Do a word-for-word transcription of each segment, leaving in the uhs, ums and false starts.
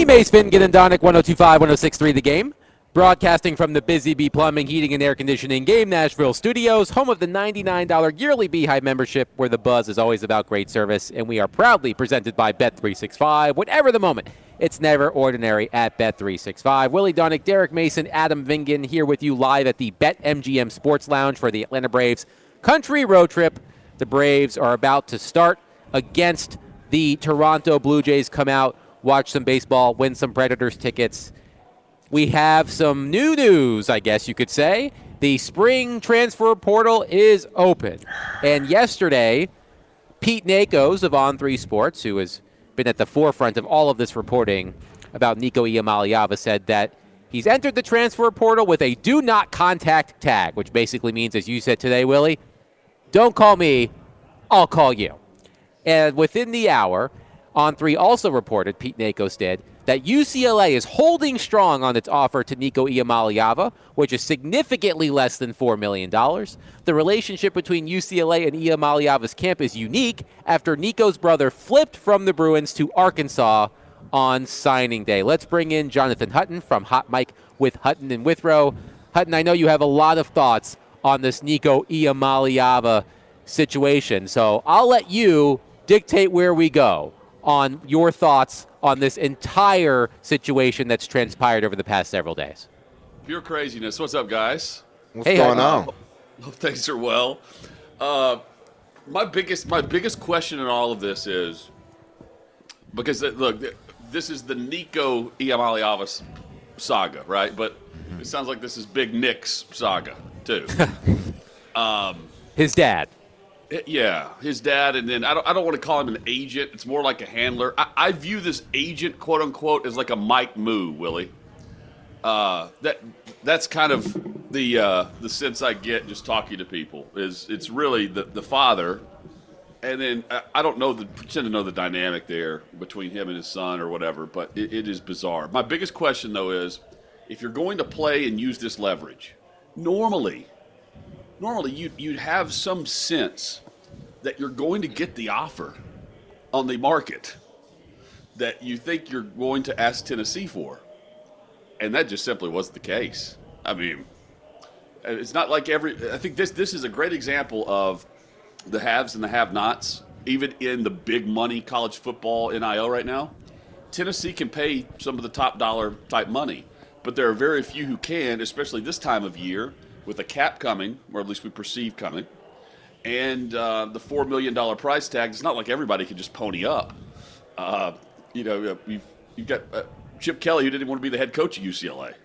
Mace Finnegan and Donick, one oh two point five, one oh six point three The Game. Broadcasting from the Busy Bee Plumbing, Heating, and Air Conditioning Game Nashville studios, home of the ninety-nine dollars yearly Beehive membership, where the buzz is always about great service. And we are proudly presented by Bet three sixty-five. Whatever the moment, it's never ordinary at Bet three sixty-five. Willie Donick, Derek Mason, Adam Vingan here with you live at the BetMGM Sports Lounge for the Atlanta Braves country road trip. The Braves are about to start against the Toronto Blue Jays. Come out, watch some baseball, win some Predators tickets. We have some new news, I guess you could say. The spring transfer portal is open. And yesterday, Pete Nakos of On three Sports, who has been at the forefront of all of this reporting about Nico Iamaleava, said that he's entered the transfer portal with a do not contact tag, which basically means, as you said today, Willie, don't call me, I'll call you. And within the hour, On three also reported, Pete Nakos did, that U C L A is holding strong on its offer to Nico Iamaleava, which is significantly less than four million dollars. The relationship between U C L A and Iamaleava's camp is unique after Nico's brother flipped from the Bruins to Arkansas on signing day. Let's bring in Jonathan Hutton from Hot Mike with Hutton and Withrow. Hutton, I know you have a lot of thoughts on this Nico Iamaleava situation, so I'll let you dictate where we go on your thoughts on this entire situation that's transpired over the past several days. Pure craziness. What's up, guys? What's hey, going on? Hope things are well. Uh, my biggest my biggest question in all of this is, because, look, this is the Nico Iamaleava saga, right? But mm-hmm. it sounds like this is Big Nick's saga, too. um, His dad. Yeah, his dad, and then I don't, I don't want to call him an agent. It's more like a handler. I, I view this agent, quote unquote, as like a Mike Moo, Willie. Uh, that that's kind of the uh, the sense I get just talking to people. Is it's really the the father, and then I, I don't know the pretend to know the dynamic there between him and his son or whatever. But it, it is bizarre. My biggest question though is, if you're going to play and use this leverage, normally. Normally, you'd, you'd have some sense that you're going to get the offer on the market that you think you're going to ask Tennessee for. And that just simply wasn't the case. I mean, it's not like every – I think this this is a great example of the haves and the have-nots, even in the big money college football N I L right now. Tennessee can pay some of the top dollar type money, but there are very few who can, especially this time of year, with a cap coming, or at least we perceive coming, and uh, the four million dollars price tag. It's not like everybody can just pony up. Uh, you know, you've, you've got uh, Chip Kelly, who didn't want to be the head coach of U C L A.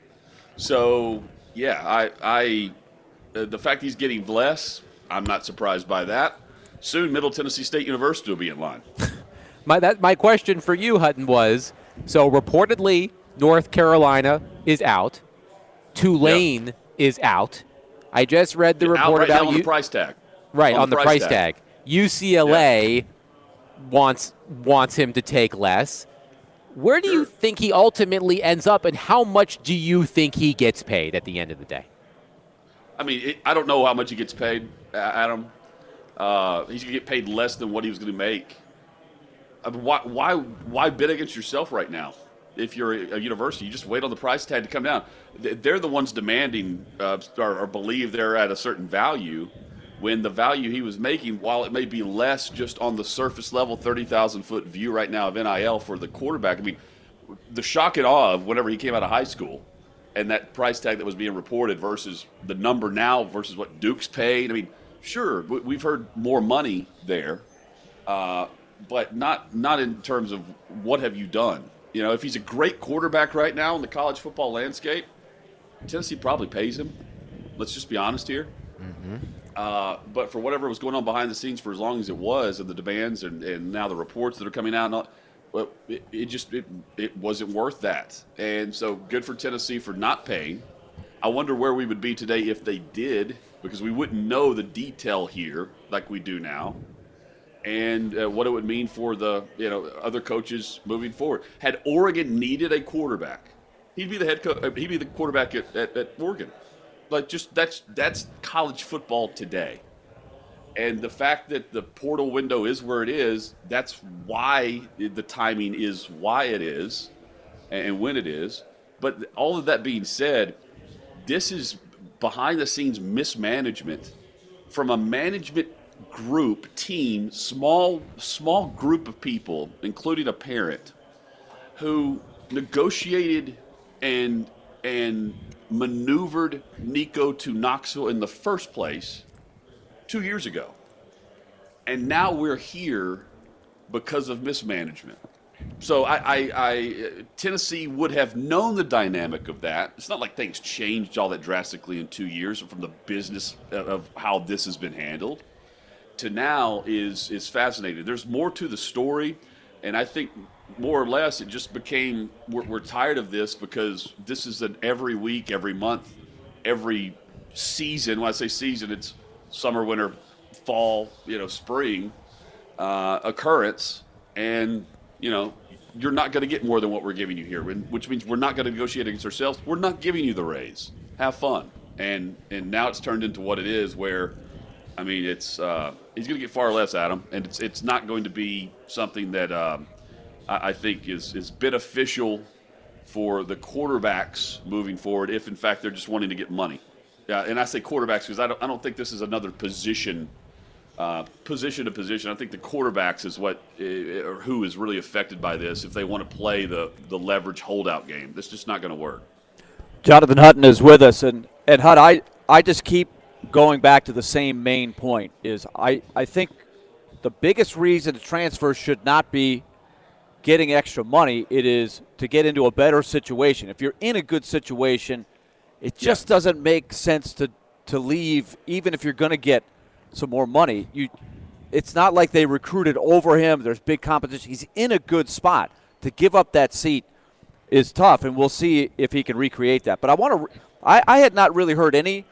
So, yeah, I, I uh, the fact he's getting less, I'm not surprised by that. Soon, Middle Tennessee State University will be in line. my, that, my question for you, Hutton, was, so reportedly North Carolina is out. Tulane yep. is out. I just read the report right about now on you. the price tag. Right, on, on the, the price, price tag. tag. U C L A yeah. wants wants him to take less. Where do sure. you think he ultimately ends up, and how much do you think he gets paid at the end of the day? I mean, it, I don't know how much he gets paid, Adam. Uh, he's going to get paid less than what he was going to make. I mean, why, why, why bid against yourself right now? If you're a university, you just wait on the price tag to come down. They're the ones demanding uh, or, or believe they're at a certain value when the value he was making, while it may be less just on the surface level, thirty thousand foot view right now of N I L for the quarterback. I mean, the shock and awe of whenever he came out of high school and that price tag that was being reported versus the number now versus what Duke's paid. I mean, sure, we've heard more money there, uh, but not not in terms of what have you done. You know, if he's a great quarterback right now in the college football landscape, Tennessee probably pays him. Let's just be honest here. Mm-hmm. Uh, but for whatever was going on behind the scenes for as long as it was, and the demands and, and now the reports that are coming out, and all, well, it, it just it, it wasn't worth that. And so good for Tennessee for not paying. I wonder where we would be today if they did, because we wouldn't know the detail here like we do now. And uh, what it would mean for the you know other coaches moving forward. Had Oregon needed a quarterback, he'd be the head coach. He'd be the quarterback at, at, at Oregon. Like just that's that's college football today. And the fact that the portal window is where it is, that's why the timing is why it is. and, and when it is. But all of that being said, this is behind-the-scenes mismanagement from a management group, team, small small group of people, including a parent, who negotiated and and maneuvered Nico to Knoxville in the first place two years ago. And now we're here because of mismanagement. So I, I, I Tennessee would have known the dynamic of that. It's not like things changed all that drastically in two years from the business of how this has been handled to now is is fascinating. There's more to the story, and I think more or less it just became we're, we're tired of this because this is an every week, every month, every season. When I say season, it's summer, winter, fall, you know, spring uh, occurrence, and you know you're not going to get more than what we're giving you here, which means we're not going to negotiate against ourselves. We're not giving you the raise. Have fun, and and now it's turned into what it is, where I mean, it's uh, he's going to get far less, Adam, and it's it's not going to be something that um, I, I think is is beneficial for the quarterbacks moving forward. If in fact they're just wanting to get money, yeah, and I say quarterbacks because I don't I don't think this is another position, uh, position to position. I think the quarterbacks is what uh, or who is really affected by this. If they want to play the the leverage holdout game, that's just not going to work. Jonathan Hutton is with us, and and Hut, I I just keep going back to the same main point is I, I think the biggest reason a transfer should not be getting extra money. It is to get into a better situation. If you're in a good situation, it just yeah. doesn't make sense to, to leave even if you're going to get some more money. You, it's not like they recruited over him. There's big competition. He's in a good spot. To give up that seat is tough, and we'll see if he can recreate that. But I want to I, I had not really heard any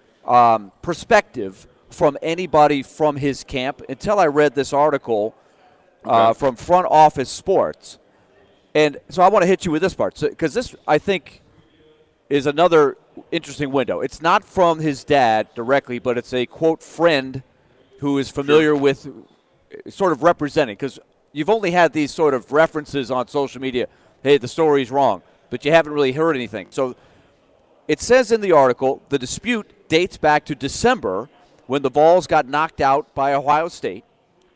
Um, perspective from anybody from his camp until I read this article uh, okay. from Front Office Sports. And so I want to hit you with this part because so, this, I think, is another interesting window. It's not from his dad directly, but it's a, quote, friend who is familiar sure. with sort of representing, because you've only had these sort of references on social media, hey, the story's wrong, but you haven't really heard anything. So it says in the article, the dispute dates back to December when the Vols got knocked out by Ohio State.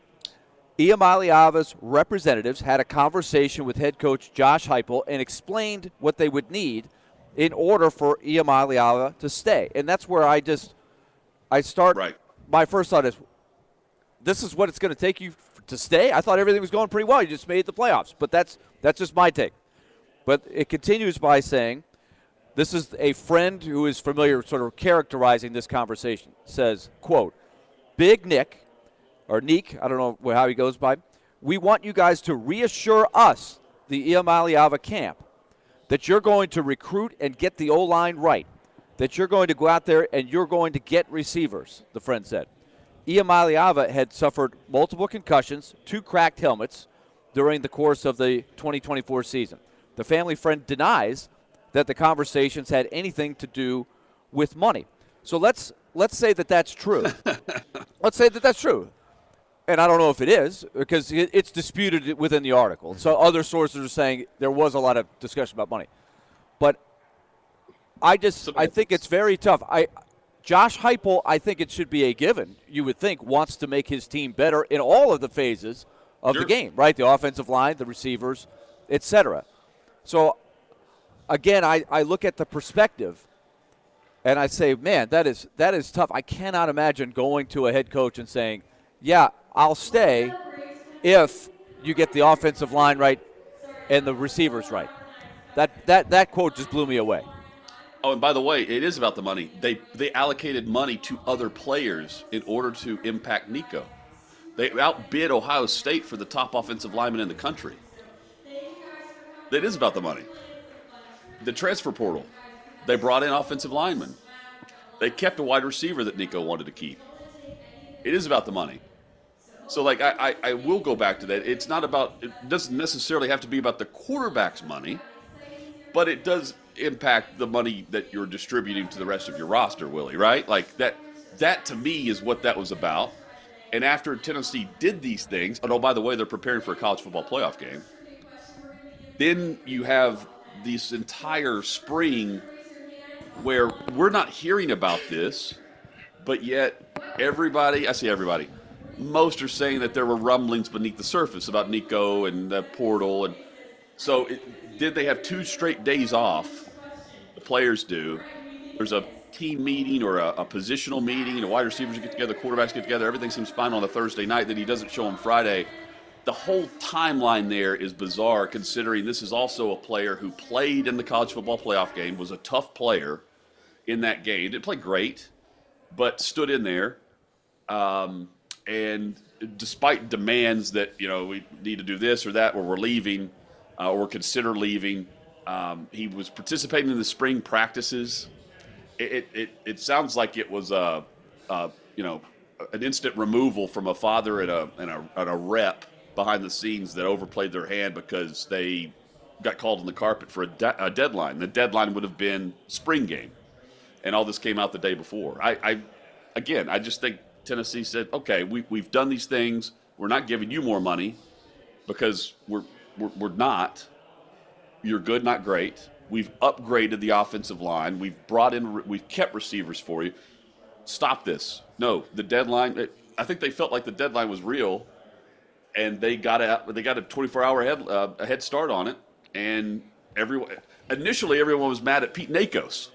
Iamaleava's representatives had a conversation with head coach Josh Heupel and explained what they would need in order for Iamaleava to stay. And that's where I just, I start, right. my first thought is, this is what it's going to take you to stay? I thought everything was going pretty well. You just made the playoffs. But that's that's just my take. But it continues by saying, this is a friend who is familiar sort of characterizing this conversation. Says, quote, Big Nick, or Neek, I don't know how he goes by, we want you guys to reassure us, the Iamaleava camp, that you're going to recruit and get the O-line right, that you're going to go out there and you're going to get receivers, the friend said. Iamaleava had suffered multiple concussions, two cracked helmets during the course of the twenty twenty-four season. The family friend denies that the conversations had anything to do with money. So let's let's say that that's true. Let's say that that's true. And I don't know if it is, because it's disputed within the article. So other sources are saying there was a lot of discussion about money. But I just I think it's very tough. I Josh Heupel, I think it should be a given, you would think, wants to make his team better in all of the phases of sure. the game, right? The offensive line, the receivers, et cetera. So again, I, I look at the perspective, and I say, man, that is that is tough. I cannot imagine going to a head coach and saying, yeah, I'll stay if you get the offensive line right and the receivers right. That that that quote just blew me away. Oh, and by the way, it is about the money. They they allocated money to other players in order to impact Nico. They outbid Ohio State for the top offensive lineman in the country. It is about the money. The transfer portal, they brought in offensive linemen. They kept a wide receiver that Nico wanted to keep. It is about the money. So, like, I, I, I will go back to that. It's not about, it doesn't necessarily have to be about the quarterback's money, but it does impact the money that you're distributing to the rest of your roster, Willie, right? Like, that, that to me is what that was about. And after Tennessee did these things, and oh, by the way, they're preparing for a college football playoff game, then you have this entire spring where we're not hearing about this, but yet everybody, I say everybody, most are saying that there were rumblings beneath the surface about Nico and the portal. And so it, did they have two straight days off? The players do. There's a team meeting or a, a positional meeting, the wide receivers get together, quarterbacks get together, everything seems fine on a Thursday night, then he doesn't show on Friday. The whole timeline there is bizarre, considering this is also a player who played in the college football playoff game, was a tough player in that game. Didn't play great, but stood in there. Um, and despite demands that, you know, we need to do this or that, or we're leaving, uh, or consider leaving, um, he was participating in the spring practices. It it, it, it sounds like it was a, a, you know, an instant removal from a father and a and a, and a rep behind the scenes that overplayed their hand because they got called on the carpet for a, de- a deadline. The deadline would have been spring game, and all this came out the day before. I, I again, I just think Tennessee said, okay, we, we've done these things. We're not giving you more money because we're, we're, we're not. You're good, not great. We've upgraded the offensive line. We've brought in, we've kept receivers for you. Stop this. No, the deadline, I think they felt like the deadline was real, and they got a, they got a twenty-four hour head, uh, a head start on it. And everyone, initially everyone was mad at Pete Nakos.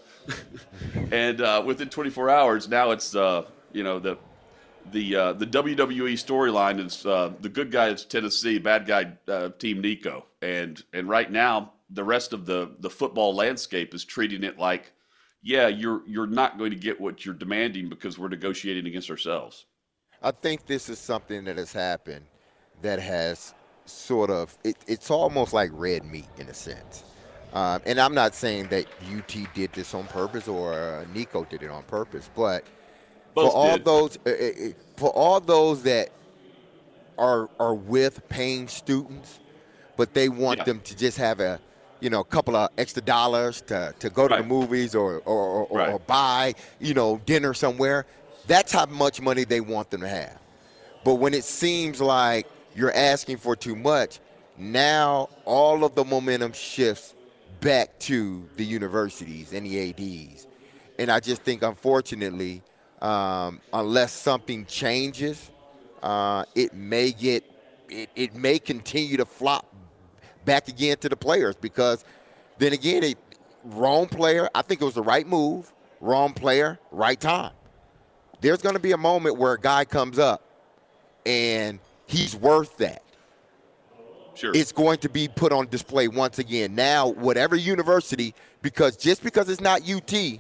and uh, within twenty-four hours, now it's, uh, you know, the the uh, the W W E storyline is uh, the good guy is Tennessee, bad guy uh, Team Nico. And and right now, the rest of the, the football landscape is treating it like, yeah, you're you're not going to get what you're demanding because we're negotiating against ourselves. I think this is something that has happened that has sort of it, it's almost like red meat in a sense. Um, and I'm not saying that U T did this on purpose or uh, Nico did it on purpose, but Both for all did. those uh, uh, for all those that are are with paying students, but they want Yeah. them to just have a you know a couple of extra dollars to, to go to Right. the movies or or, or, Right. or buy you know dinner somewhere. That's how much money they want them to have. But when it seems like you're asking for too much, now all of the momentum shifts back to the universities and the A Ds. And I just think, unfortunately, um, unless something changes, uh, it may get, it, it may continue to flop back again to the players because then again, it, wrong player, I think it was the right move, wrong player, right time. There's going to be a moment where a guy comes up and he's worth that. Sure. It's going to be put on display once again. Now, whatever university, because just because it's not U T,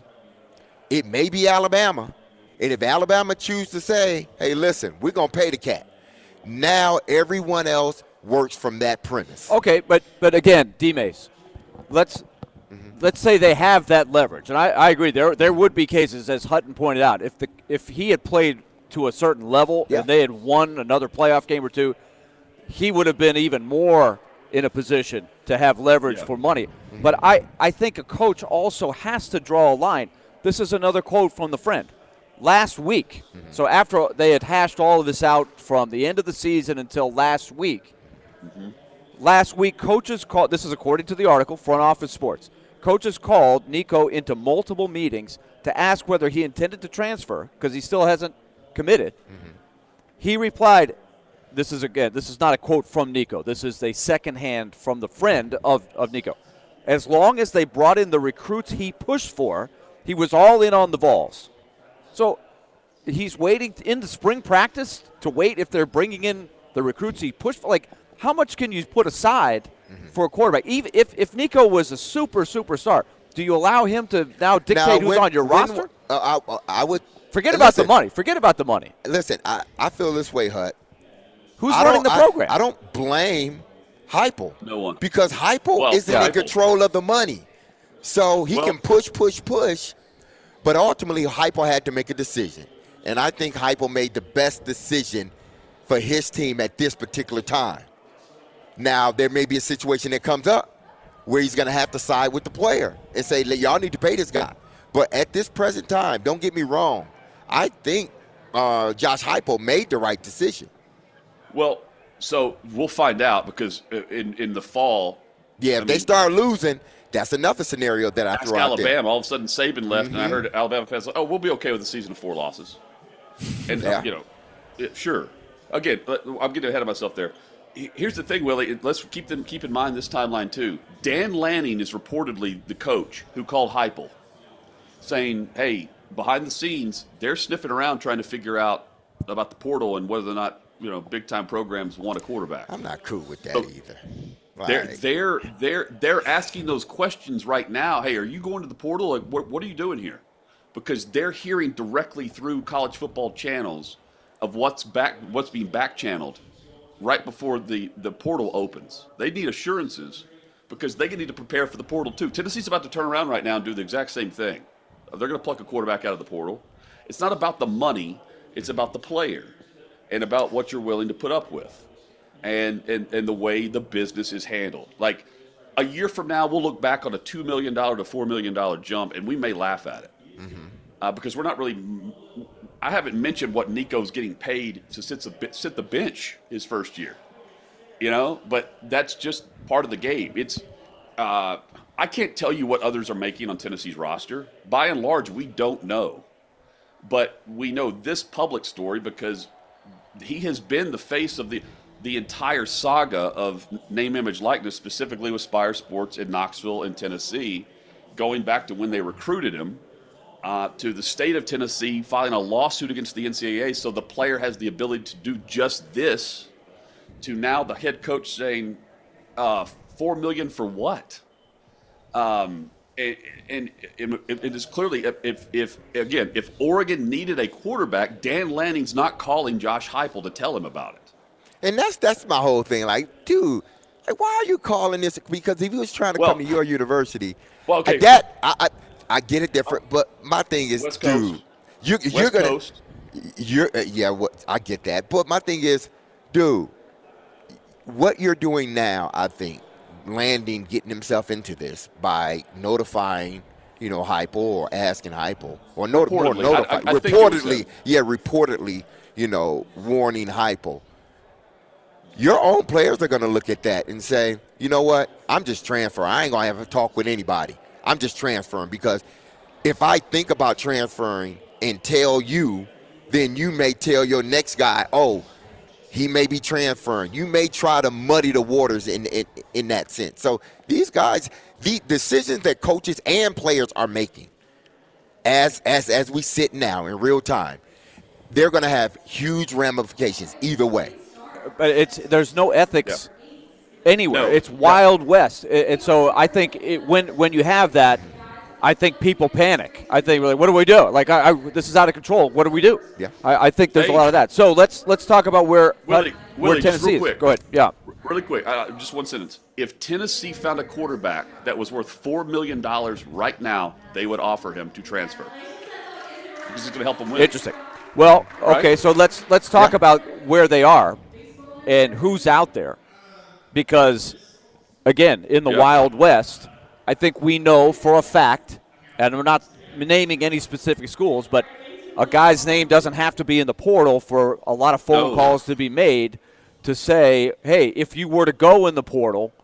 it may be Alabama. And if Alabama chooses to say, hey, listen, we're going to pay the cat, now everyone else works from that premise. Okay, but but again, D-Mace, let's mm-hmm. let's say they have that leverage. And I, I agree, there there would be cases, as Hutton pointed out, if the if he had played to a certain level Yeah. and they had won another playoff game or two, he would have been even more in a position to have leverage Yeah. for money. Mm-hmm. But I, I think a coach also has to draw a line. This is another quote from the friend. Last week, mm-hmm. so after they had hashed all of this out from the end of the season until last week, mm-hmm. last week coaches called, this is according to the article, Front Office Sports, coaches called Nico into multiple meetings to ask whether he intended to transfer because he still hasn't committed. Mm-hmm. He replied, this is again, this is not a quote from Nico. This is a secondhand from the friend of, of Nico. As long as they brought in the recruits he pushed for, he was all in on the Vols. So he's waiting in the spring practice to wait if they're bringing in the recruits he pushed for. Like, how much can you put aside mm-hmm. for a quarterback? Even if, if Nico was a super, superstar, do you allow him to now dictate Now, who's when- on your when- roster? Uh, I, I would Forget listen, about the money. Forget about the money. Listen, I, I feel this way, Hut. Who's I running don't- the program? I, I don't blame Heupel. No one. Because Heupel Well, isn't yeah, in Heupel. control of the money. So he Well- can push, push, push. But ultimately, Heupel had to make a decision. And I think Heupel made the best decision for his team at this particular time. Now, there may be a situation that comes up where he's going to have to side with the player and say, y'all need to pay this guy. But at this present time, don't get me wrong, I think uh, Josh Heupel made the right decision. Well, so we'll find out because in, in the fall, Yeah, if I they mean, start losing, that's another scenario that I ask throw out there. Alabama. All of a sudden, Saban left, Mm-hmm. and I heard Alabama fans like, "Oh, we'll be okay with a season of four losses." And Yeah. uh, you know, it, sure. Again, I'm getting ahead of myself there. Here's the thing, Willie. Let's keep them keep in mind this timeline too. Dan Lanning is reportedly the coach who called Heupel, saying, "Hey, behind the scenes, they're sniffing around trying to figure out about the portal and whether or not you know big time programs want a quarterback." I'm not cool with that So, either. They're Like, they're they're they're asking those questions right now. Hey, are you going to the portal? Like, what what are you doing here? Because they're hearing directly through college football channels of what's back what's being back channeled right before the, the portal opens. They need assurances because they need to prepare for the portal too. Tennessee's about to turn around right now and do the exact same thing. They're going to pluck a quarterback out of the portal. It's not about the money. It's about the player and about what you're willing to put up with and, and, and the way the business is handled. Like a year from now, we'll look back on a two million dollars to four million dollars jump and we may laugh at it. Mm-hmm. Uh, because we're not really – I haven't mentioned what Nico's getting paid to sit the, sit the bench his first year, you know? But that's just part of the game. It's uh, – I can't tell you what others are making on Tennessee's roster. By and large, we don't know. But we know this public story because he has been the face of the the entire saga of name, image, likeness, specifically with Spire Sports in Knoxville and Tennessee, going back to when they recruited him. Uh, to the state of Tennessee filing a lawsuit against the N C double A so the player has the ability to do just this, to now the head coach saying, uh, four million dollars for what? Um, and, and it, it is clearly, if, if, again, if Oregon needed a quarterback, Dan Lanning's not calling Josh Heupel to tell him about it. and that's that's my whole thing. Like, dude, like, why are you calling this? Because if he was trying to Well- come to your university, Well, okay. uh, that I, I I get it different. But my thing is, West Coast. dude, you, you're West gonna, Coast. you're uh, yeah. What I get that, but my thing is, dude, what you're doing now, I think, Landing getting himself into this by notifying, you know, Heupel or asking Heupel or not, more Reportedly. notify, I- I- I think it was reportedly, that. yeah, reportedly, you know, warning Heupel. Your own players are going to look at that and say, you know what, I'm just transferring. I ain't going to have a talk with anybody. I'm just transferring because if I think about transferring and tell you, then you may tell your next guy, oh, he may be transferring. You may try to muddy the waters in in, in that sense. So these guys, the decisions that coaches and players are making as as as we sit now in real time, they're going to have huge ramifications either way. But it's there's no ethics anywhere. No. It's Wild West, A- and so I think it, when when you have that, I think people panic. I think, like, what do we do? Like, I, I, this is out of control. What do we do? Yeah. I, I think there's Hey. a lot of that. So let's let's talk about where Willie, where Willie, just Tennessee real is. quick. Go ahead. Yeah. Really quick, uh, just one sentence. If Tennessee found a quarterback that was worth four million dollars right now, they would offer him to transfer. Because it's going to help them win. Interesting. Well, okay, Right? so let's let's talk Yeah. about where they are and who's out there, because again, in the Yeah. Wild West, I think we know for a fact, and we're not naming any specific schools, but a guy's name doesn't have to be in the portal for a lot of phone No. calls to be made to say, hey, if you were to go in the portal,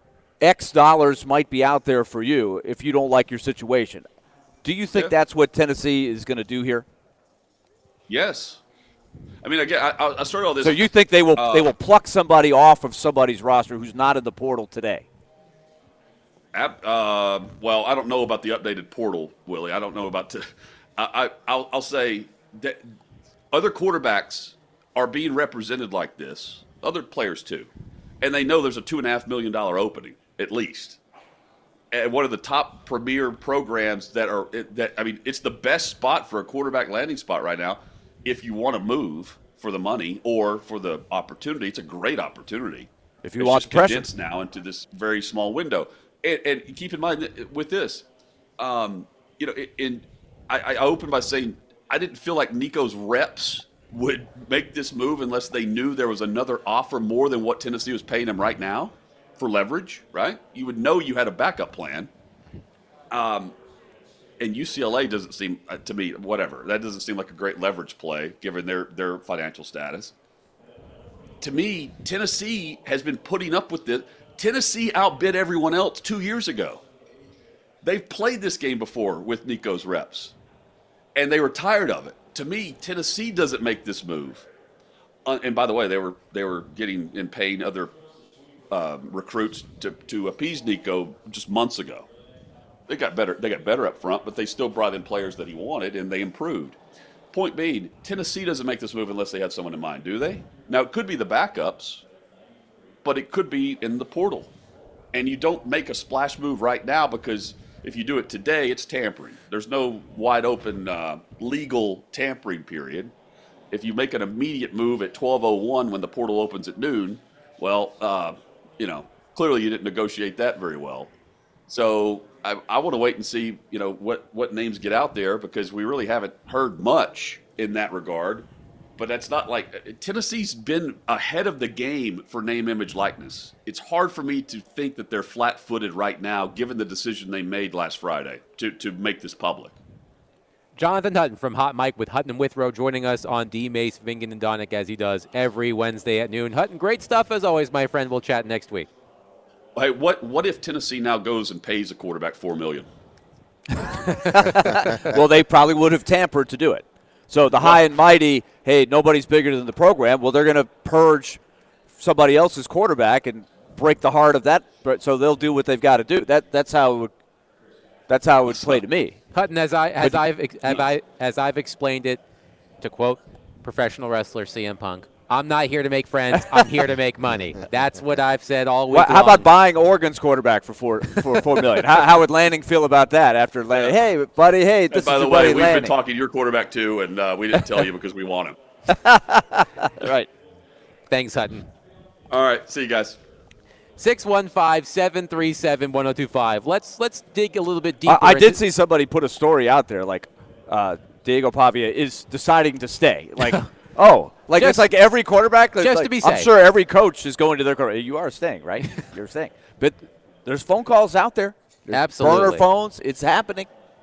X dollars might be out there for you if you don't like your situation. Do you think Yeah. that's what Tennessee is going to do here? Yes. I mean, again, I, I started all this. So you think they will Uh, they will pluck somebody off of somebody's roster who's not in the portal today? Ab- uh, well, I don't know about the updated portal, Willie. I don't know about. T- I, I I'll, I'll say that other quarterbacks are being represented like this. Other players too, and they know there's a two and a half million dollar opening at least. And one of the top premier programs that are that I mean, it's the best spot for a quarterback landing spot right now. If you want to move for the money or for the opportunity, it's a great opportunity. If you It's want just the pressure. condensed now into this very small window. And, and keep in mind that with this, um, you know, in I, I opened by saying I didn't feel like Nico's reps would make this move unless they knew there was another offer more than what Tennessee was paying him right now for leverage, right? You would know you had a backup plan. Um, and U C L A doesn't seem, uh, to me, whatever. That doesn't seem like a great leverage play given their, their financial status. To me, Tennessee has been putting up with this. Tennessee outbid everyone else two years ago. They've played this game before with Nico's reps, and they were tired of it. To me, Tennessee doesn't make this move. Uh, and by the way, they were they were getting and paying other uh, recruits to, to appease Nico just months ago. They got better. They got better up front, but they still brought in players that he wanted, and they improved. Point being, Tennessee doesn't make this move unless they have someone in mind, do they? Now, it could be the backups, but it could be in the portal. And you don't make a splash move right now because if you do it today, it's tampering. There's no wide open uh, legal tampering period. If you make an immediate move at twelve oh one when the portal opens at noon, well, uh, you know, clearly you didn't negotiate that very well. So I, I want to wait and see, you know, what, what names get out there because we really haven't heard much in that regard. But that's not like – Tennessee's been ahead of the game for name, image, likeness. It's hard for me to think that they're flat-footed right now given the decision they made last Friday to, to make this public. Jonathan Hutton from Hot Mike with Hutton and Withrow joining us on D. Mace, Vingan, and Donick as he does every Wednesday at noon. Hutton, great stuff as always, my friend. We'll chat next week. Hey, what, what if Tennessee now goes and pays a quarterback four million dollars? Well, they probably would have tampered to do it. So the high and mighty, hey, nobody's bigger than the program. Well, they're going to purge somebody else's quarterback and break the heart of that. So they'll do what they've got to do. That that's how it would. That's how it would play to me. Hutton, as I as But- I've as I as I've explained it, to quote professional wrestler C M Punk, I'm not here to make friends. I'm here to make money. That's what I've said all week Well, how long. about buying Oregon's quarterback for four for four million? how, how would Lanning feel about that after Lanning? Hey, buddy, hey, this And by is the your way, buddy we've Lanning. been talking to your quarterback too, and uh, we didn't tell you because we want him. Right. Thanks, Hutton. All right, see you guys. six one five, seven three seven, one oh two five. Let's let's dig a little bit deeper. I, I did into- see somebody put a story out there like uh, Diego Pavia is deciding to stay. Like, oh, like Just- it's like every quarterback. just like, to be I'm safe. sure every coach is going to their quarterback. You are staying, right? You're staying. But there's phone calls out there. There's Absolutely. burner phones. It's happening.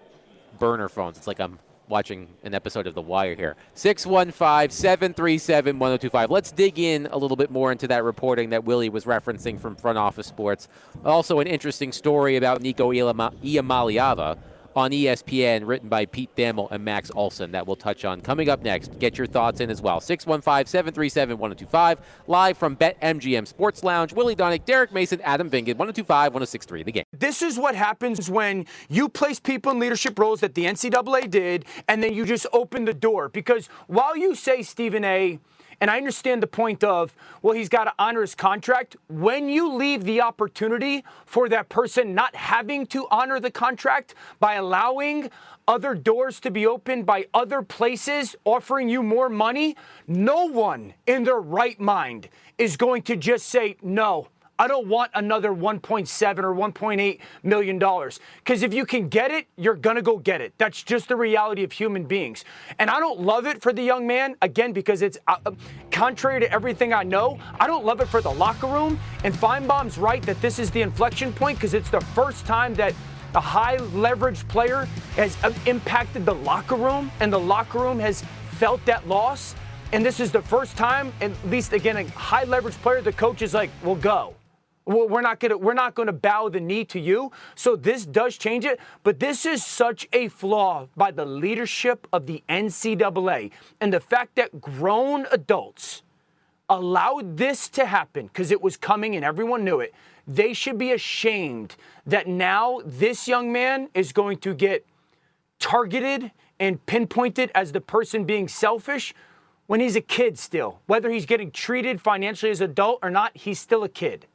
burner phones. It's like I'm watching an episode of The Wire here. six one five, seven three seven, one oh two five. Let's dig in a little bit more into that reporting that Willie was referencing from Front Office Sports. Also an interesting story about Nico Iama- Iamaleava on E S P N, written by Pete Thamel and Max Olson, that we'll touch on coming up next. Get your thoughts in as well. six one five, seven three seven, one oh two five. Live from BetMGM Sports Lounge. Willie Donick, Derek Mason, Adam Vingan, one oh two five, one oh six three, The Game. This is what happens when you place people in leadership roles that the N C double A did, and then you just open the door. Because while you say Stephen A., and I understand the point of, well, he's got to honor his contract, when you leave the opportunity for that person not having to honor the contract by allowing other doors to be opened by other places offering you more money, no one in their right mind is going to just say, no, I don't want another one point seven or one point eight million dollars. Because if you can get it, you're going to go get it. That's just the reality of human beings. And I don't love it for the young man, again, because it's uh, contrary to everything I know. I don't love it for the locker room. And Feinbaum's right that this is the inflection point because it's the first time that a high leverage player has uh, impacted the locker room and the locker room has felt that loss. And this is the first time, at least again, a high leverage player, the coach is like, well, go. Well, we're not gonna we're not gonna bow the knee to you. So this does change it, but this is such a flaw by the leadership of the N C double A and the fact that grown adults allowed this to happen because it was coming and everyone knew it. They should be ashamed that now this young man is going to get targeted and pinpointed as the person being selfish when he's a kid still. Whether he's getting treated financially as an adult or not, he's still a kid.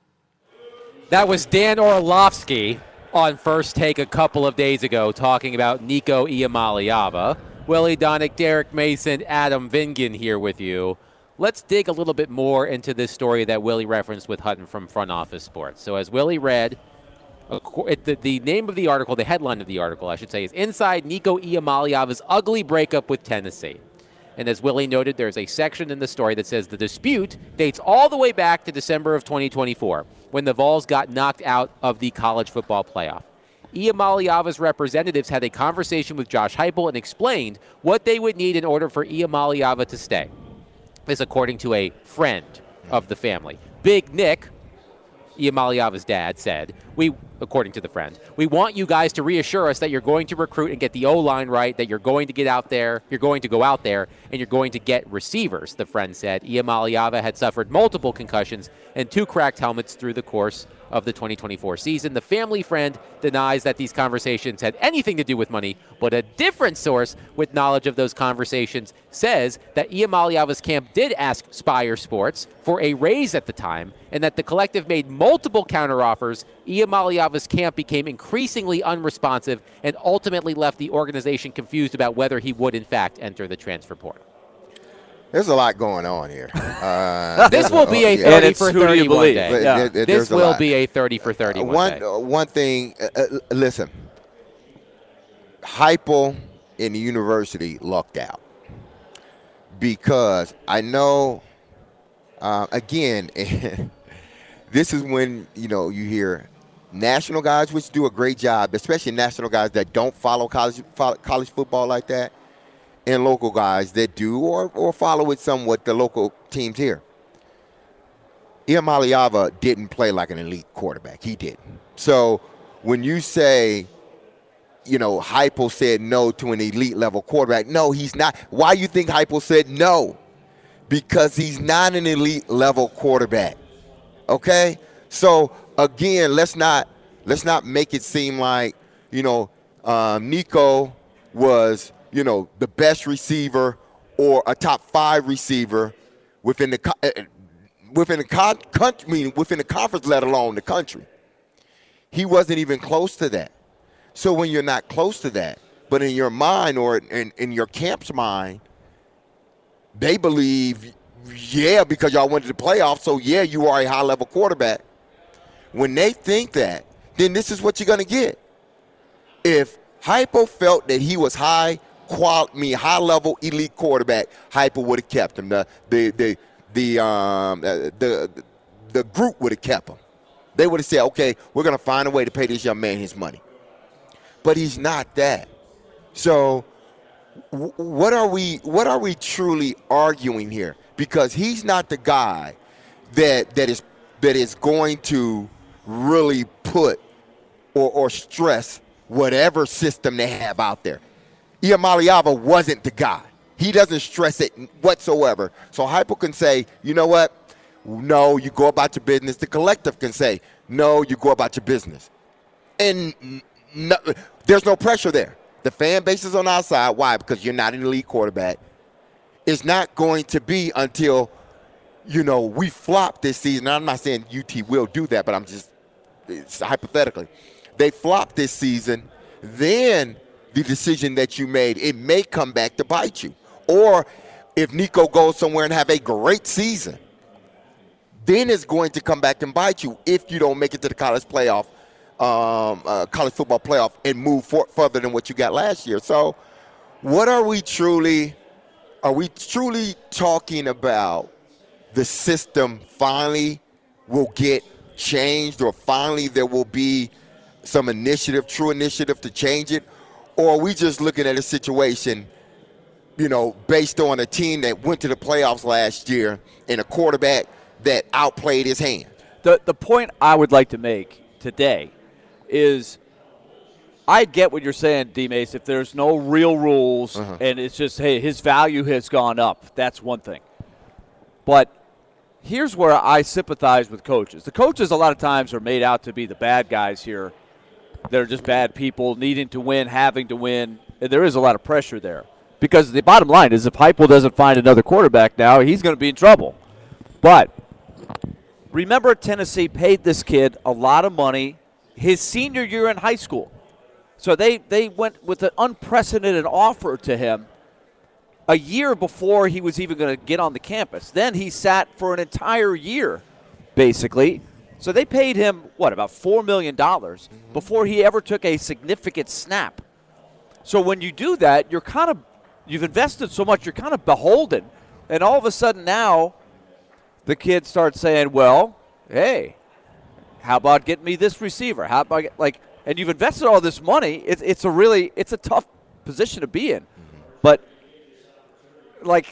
That was Dan Orlovsky on First Take a couple of days ago talking about Nico Iamaleava. Willie Donick, Derek Mason, Adam Vingan here with you. Let's dig a little bit more into this story that Willie referenced with Hutton from Front Office Sports. So as Willie read, the, the name of the article, the headline of the article, I should say, is Inside Nico Iamaleava's Ugly Breakup with Tennessee. And as Willie noted, there's a section in the story that says the dispute dates all the way back to December of twenty twenty-four, when the Vols got knocked out of the college football playoff. Iamaleava's representatives had a conversation with Josh Heupel and explained what they would need in order for Iamaleava to stay. This according to a friend of the family. Big Nick, Iamaliava's dad, said, "We, according to the friend, we want you guys to reassure us that you're going to recruit and get the O-line right, that you're going to get out there, you're going to go out there, and you're going to get receivers," the friend said. Iamaliava had suffered multiple concussions and two cracked helmets through the course of the twenty twenty-four season. The family friend denies that these conversations had anything to do with money, but a different source with knowledge of those conversations says that Iamaliava's camp did ask Spire Sports for a raise at the time, and that the collective made multiple counteroffers. Iamaliava's camp became increasingly unresponsive and ultimately left the organization confused about whether he would in fact enter the transfer portal. There's a lot going on here. Uh, this will be a yeah. thirty it's for who do you thirty one believe? day. But Yeah. there- there- This there's a will lot. be a thirty for thirty Uh, one one day. uh, one thing. Uh, uh, listen, Heupel in the university lucked out because I know. Uh, again, this is when you know you hear national guys, which do a great job, especially national guys that don't follow college follow, college football like that, and local guys that do or or follow it somewhat. The local teams here. Iamaliava didn't play like an elite quarterback. He didn't. So when you say, you know, Heupel said no to an elite level quarterback, no, he's not. Why you think Heupel said no? Because he's not an elite level quarterback. Okay? So again, let's not let's not make it seem like, you know, um, Nico was, you know, the best receiver or a top five receiver within the co- within the con- country, meaning within the conference, let alone the country. He wasn't even close to that. So when you're not close to that, but in your mind or in, in your camp's mind, they believe, yeah, because y'all went to the playoffs, so yeah, you are a high-level quarterback. When they think that, then this is what you're going to get. If Heupel felt that he was high quality, mean high-level elite quarterback, Heupel would have kept him. The the the the um uh, the the group would have kept him. They would have said, okay, we're going to find a way to pay this young man his money. But he's not that. So w- what are we what are we truly arguing here? Because he's not the guy that that is that is going to really put or, or stress whatever system they have out there. Iamaliava wasn't the guy. He doesn't stress it whatsoever. So Heupel can say, you know what? No, you go about your business. The collective can say, no, you go about your business. And no, there's no pressure there. The fan base is on our side. Why? Because you're not an elite quarterback. It's not going to be until, you know, we flop this season. I'm not saying U T will do that, but I'm just it's hypothetically. They flop this season, then the decision that you made, it may come back to bite you. Or if Nico goes somewhere and have a great season, then it's going to come back and bite you if you don't make it to the college playoff, um, uh, college football playoff, and move for, further than what you got last year. So what are we truly, are we truly talking about the system finally will get changed, or finally there will be some initiative, true initiative to change it? Or are we just looking at a situation, you know, based on a team that went to the playoffs last year and a quarterback that outplayed his hand? The the point I would like to make today is I get what you're saying, D-Mace. If there's no real rules uh-huh. and it's just, hey, his value has gone up, that's one thing. But here's where I sympathize with coaches. The coaches a lot of times are made out to be the bad guys here. They're just bad people needing to win, having to win. And there is a lot of pressure there. Because the bottom line is if Heupel doesn't find another quarterback now, he's going to be in trouble. But remember, Tennessee paid this kid a lot of money his senior year in high school. So they, they went with an unprecedented offer to him a year before he was even going to get on the campus. Then he sat for an entire year, basically. So they paid him, what, about four million dollars mm-hmm. before he ever took a significant snap. So when you do that, you're kind of, you've invested so much, you're kind of beholden. And all of a sudden now, the kid starts saying, well, hey, how about getting me this receiver? How about, get, like, and you've invested all this money. It's, it's a really, it's a tough position to be in. Mm-hmm. But, like,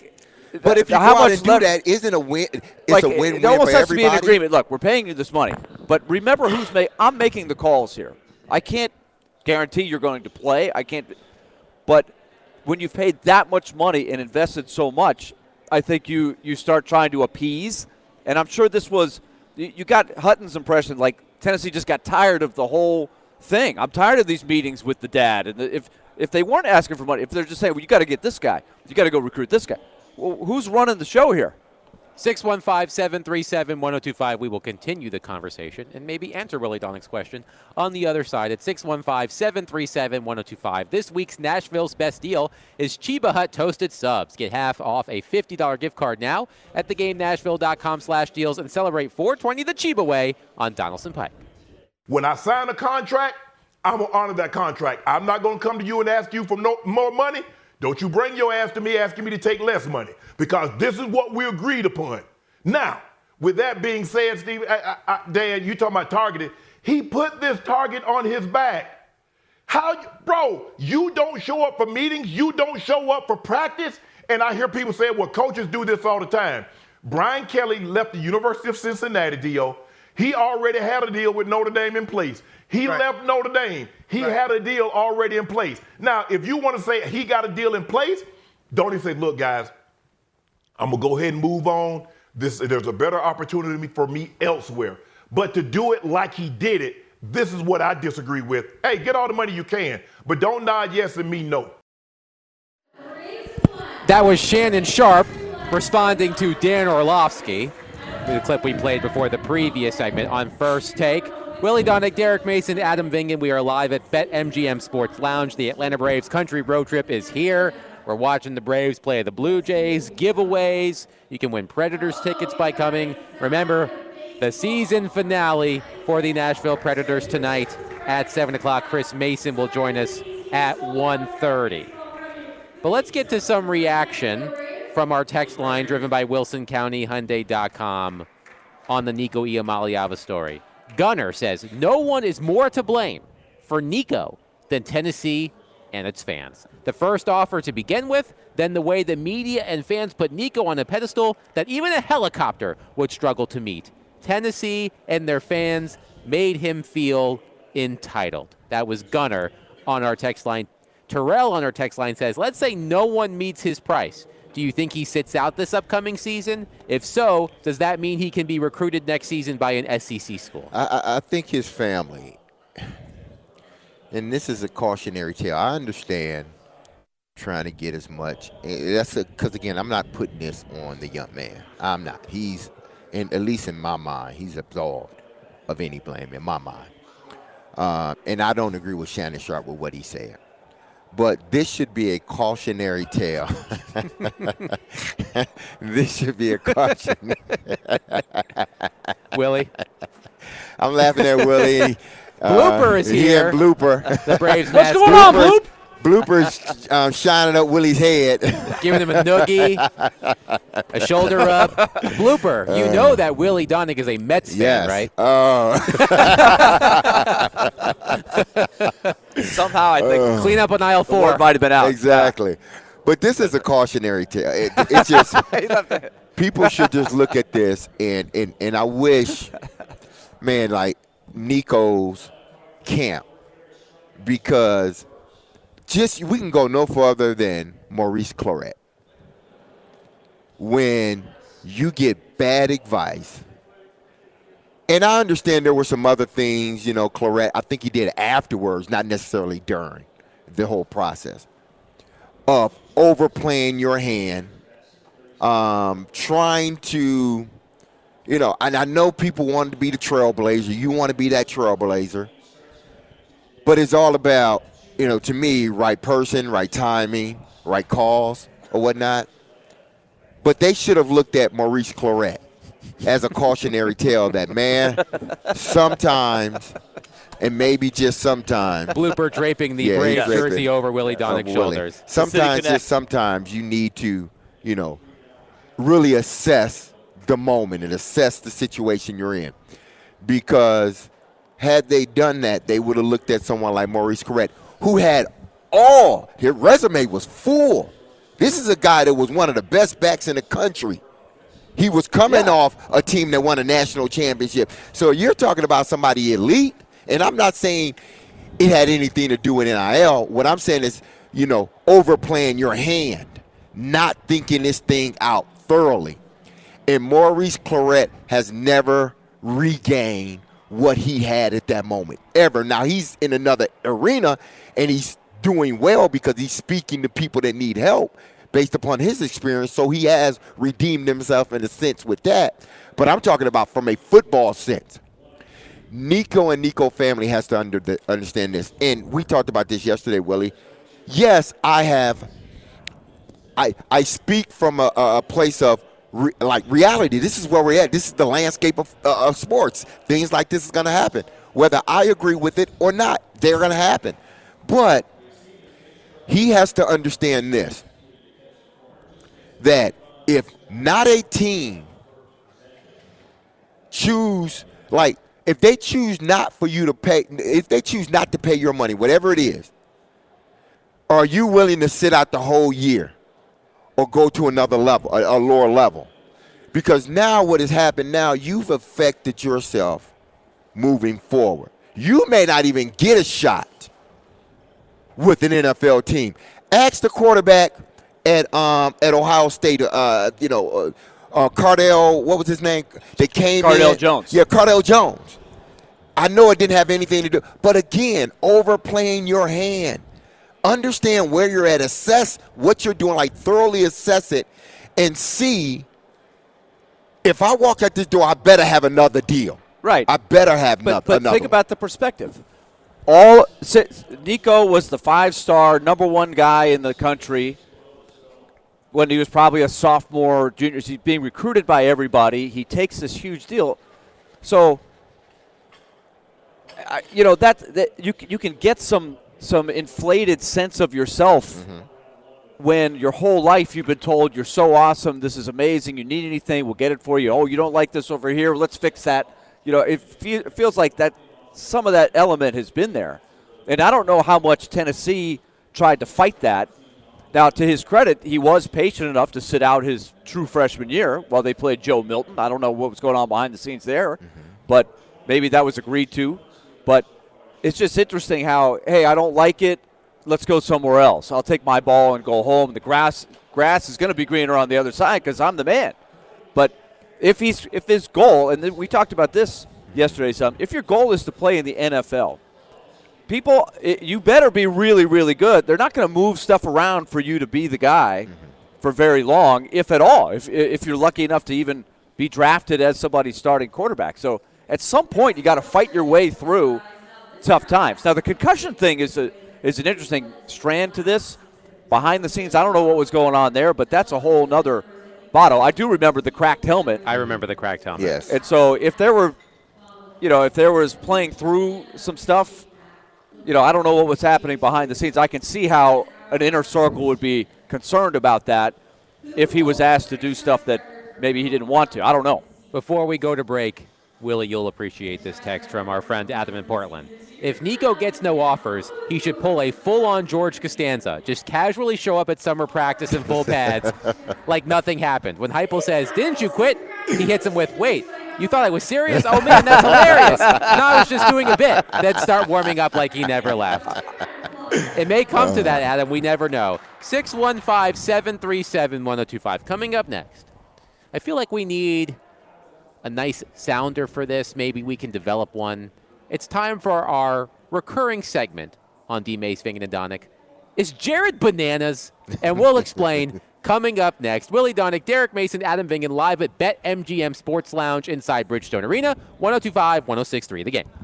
But if you how go out much and do lever- that, isn't a win? It's like, a win-win it almost for has to be an everybody. agreement. Look, we're paying you this money, but remember who's making. I'm making the calls here. I can't guarantee you're going to play. I can't. But when you've paid that much money and invested so much, I think you you start trying to appease. And I'm sure this was. You, you got Hutton's impression, like Tennessee just got tired of the whole thing. I'm tired of these meetings with the dad. And if if they weren't asking for money, if they're just saying, well, you got to get this guy, you got to go recruit this guy. Well, who's running the show here? six one five, seven three seven, one oh two five. We will continue the conversation and maybe answer Willie Donnick's question on the other side at six one five, seven three seven, one oh two five. This week's Nashville's best deal is Chiba Hut Toasted Subs. Get half off a fifty dollars gift card now at theGameNashville.com slash deals and celebrate four twenty the Chiba way on Donaldson Pike. When I sign a contract, I'm going to honor that contract. I'm not going to come to you and ask you for no, more money. Don't you bring your ass to me asking me to take less money, because this is what we agreed upon. Now, with that being said, Steve, I, I, I, Dan, you talking about targeted. He put this target on his back. How, bro, you don't show up for meetings. You don't show up for practice. And I hear people say, well, coaches do this all the time. Brian Kelly left the University of Cincinnati deal. He already had a deal with Notre Dame in place. He right. left Notre Dame. He right. had a deal already in place. Now, if you want to say he got a deal in place, don't even say, look, guys, I'm going to go ahead and move on. This, there's a better opportunity for me elsewhere. But to do it like he did it, this is what I disagree with. Hey, get all the money you can, but don't nod yes and me no. That was Shannon Sharp responding to Dan Orlovsky, the clip we played before the previous segment on First Take. Willie Donnick, Derek Mason, Adam Vingan. We are live at BetMGM Sports Lounge. The Atlanta Braves country road trip is here. We're watching the Braves play the Blue Jays, giveaways. You can win Predators tickets by coming. Remember, the season finale for the Nashville Predators tonight at seven o'clock. Chris Mason will join us at one thirty. But let's get to some reaction from our text line driven by Wilson County Hyundai dot com on the Nico Iamaleava story. Gunner says, no one is more to blame for Nico than Tennessee and its fans. The first offer to begin with, then the way the media and fans put Nico on a pedestal that even a helicopter would struggle to meet. Tennessee and their fans made him feel entitled. That was Gunner on our text line. Terrell on our text line says, let's say no one meets his price. Do you think he sits out this upcoming season? If so, does that mean he can be recruited next season by an S E C school? I, I, I think his family, and this is a cautionary tale. I understand trying to get as much. That's because, again, I'm not putting this on the young man. I'm not. He's, in, at least in my mind, he's absolved of any blame in my mind. Uh, and I don't agree with Shannon Sharp with what he said. But this should be a cautionary tale. This should be a caution. Willie? I'm laughing at Willie. Blooper uh, is here. Blooper. The Braves What's mascot. going on, Bloop? Bloopers um, shining up Willie's head. Giving him a noogie, a shoulder up. Blooper, you know that Willie Donnick is a Mets fan, Yes. right? Oh. Somehow I think Clean up on aisle the word four. might have been out. Exactly. But this is a cautionary tale. It, it's just people should just look at this, and, and, and I wish, man, like Nico's camp, because just we can go no further than Maurice Clarett. When you get bad advice, and I understand there were some other things, you know, Clarett, I think he did afterwards, not necessarily during the whole process, of overplaying your hand, um, trying to, you know, and I know people wanted to be the trailblazer. You want to be that trailblazer. But it's all about, you know, to me, right person, right timing, right calls or whatnot. But they should have looked at Maurice Clarett as a cautionary tale that, man, sometimes, and maybe just sometimes. Blooper draping the Yeah, Braves he's draping jersey over Willie Donnick's Willie. shoulders. Sometimes, Connect. just sometimes you need to, you know, really assess the moment and assess the situation you're in. Because had they done that, they would have looked at someone like Maurice Clarett, who had all, his resume was full. This is a guy that was one of the best backs in the country. He was coming Yeah. off a team that won a national championship. So you're talking about somebody elite, and I'm not saying it had anything to do with N I L. What I'm saying is, you know, overplaying your hand, not thinking this thing out thoroughly. And Maurice Clarett has never regained what he had at that moment, ever. Now, he's in another arena, and he's doing well because he's speaking to people that need help based upon his experience, so he has redeemed himself in a sense with that. But I'm talking about from a football sense. Nico and Nico family has to under the, understand this. And we talked about this yesterday, Willie. Yes, I have – I I speak from a, a place of re, like reality. This is where we're at. This is the landscape of, uh, of sports. Things like this is going to happen. Whether I agree with it or not, they're going to happen. But he has to understand this, that if not a team choose, like, if they choose not for you to pay, if they choose not to pay your money, whatever it is, are you willing to sit out the whole year or go to another level, a, a lower level? Because now what has happened now, you've affected yourself moving forward. You may not even get a shot with an N F L team. Ask the quarterback at um at Ohio State, uh, you know, uh, uh, Cardell, what was his name? They came Cardell in. Jones. Yeah, Cardell Jones. I know it didn't have anything to do, but again, overplaying your hand. Understand where you're at. Assess what you're doing, like thoroughly assess it, and see if I walk out this door, I better have another deal. Right. I better have But, no- but another think one. about the perspective. All Nico was the five-star, number one guy in the country when he was probably a sophomore, junior. He's being recruited by everybody. He takes this huge deal. So, I, you know, that, that you, you can get some some inflated sense of yourself Mm-hmm. when your whole life you've been told you're so awesome, this is amazing, you need anything, we'll get it for you. Oh, you don't like this over here, let's fix that. You know, it, fe- it feels like that some of that element has been there. And I don't know how much Tennessee tried to fight that. Now, to his credit, he was patient enough to sit out his true freshman year while they played Joe Milton. I don't know what was going on behind the scenes there, mm-hmm. but maybe that was agreed to. But it's just interesting how, hey, I don't like it, let's go somewhere else. I'll take my ball and go home. The grass grass is going to be greener on the other side because I'm the man. But if he's if his goal, and we talked about this yesterday some, if your goal is to play in the N F L, people, it, you better be really, really good. They're not going to move stuff around for you to be the guy mm-hmm. for very long, if at all, if if you're lucky enough to even be drafted as somebody's starting quarterback. So at some point, you got to fight your way through tough times. Now, the concussion thing is a is an interesting strand to this. Behind the scenes, I don't know what was going on there, but that's a whole nother bottle. I do remember the cracked helmet. I remember the cracked helmet. Yes. And so if there were, you know, if there was playing through some stuff, you know, I don't know what was happening behind the scenes. I can see how an inner circle would be concerned about that if he was asked to do stuff that maybe he didn't want to. I don't know. Before we go to break, Willie, you'll appreciate this text from our friend Adam in Portland. If Nico gets no offers, he should pull a full-on George Costanza. Just casually show up at summer practice in full pads like nothing happened. When Heupel says, "Didn't you quit?" he hits him with, "Wait, you thought I was serious? Oh, man, that's hilarious. No, I was just doing a bit." Then start warming up like he never left. It may come to that, Adam. We never know. six one five, seven three seven, one oh two five. Coming up next, I feel like we need a nice sounder for this. Maybe we can develop one. It's time for our recurring segment on D. Mace, Vingen, and Donick. Is Jared bananas? And we'll explain coming up next. Willie Donick, Derek Mason, Adam Vingen live at BetMGM Sports Lounge inside Bridgestone Arena. one oh two five, one oh six point three The Game.